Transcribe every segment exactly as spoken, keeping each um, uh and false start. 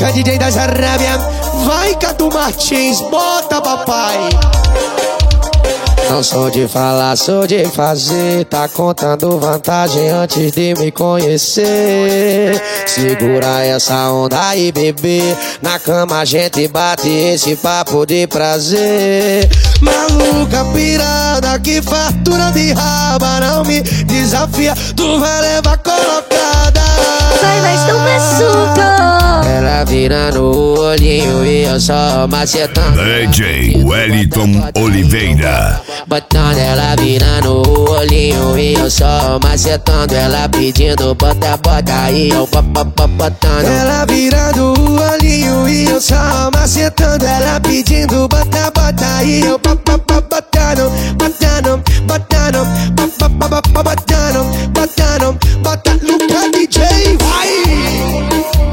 Luca, D J das Arábia. Vai, Cadu Martins, bota papai. Não sou de falar, sou de fazer. Tá contando vantagem antes de me conhecer. Segura essa onda aí, bebê. Na cama a gente bate esse papo de prazer. Maluca pirada, que fartura de raba. Não me desafia, tu vai levar colocada. Vai, vai, estou maçuca. Ela virando o olhinho e eu só macetando. D J Wellington Oliveira. Botando ela virando o olhinho e eu só macetando. Ela pedindo bota, bota aí, eu botando. Ela virando o olhinho e eu só macetando. Ela pedindo bota, bota aí, eu botando. Botando, botando, botando, botando, bota Luca D J, vai!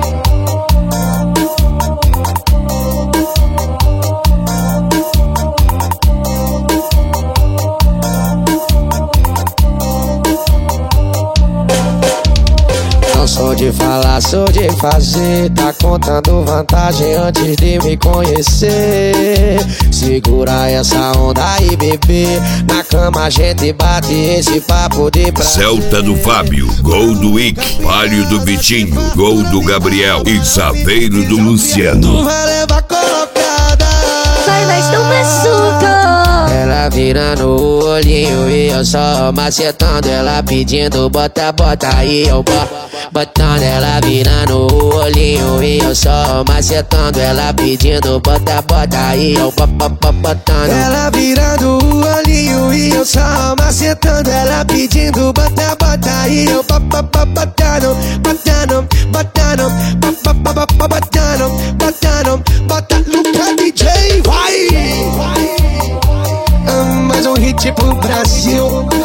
Não sou de falar, sou de fazer. Tá contando vantagem antes de me conhecer. Segura essa onda aí, bebê. Na cama a gente bate esse papo de prazer. Celta do Fábio, gol do Ick. Palio do Vitinho, gol do Gabriel. E Saveiro do Luciano. Tu vai levar colocada. Vai, vai, estou maçuca. Ela virando o olhinho e eu só macetando. Ela pedindo bota, bota aí, eu botando. Ela virando o olhinho e eu só macetando. Ela pedindo bota, bota aí, eu botando. Ela virando o olhinho e eu só macetando. Ela pedindo bota, bota aí, eu botando. Botando, botando, botando, botando, bota Luca D J, vai! Mais um hit pro Brasil.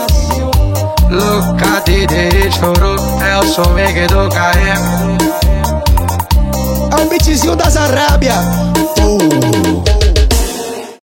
Luca D J chorou, é o som do carrego. É o beatzinho das Arábia.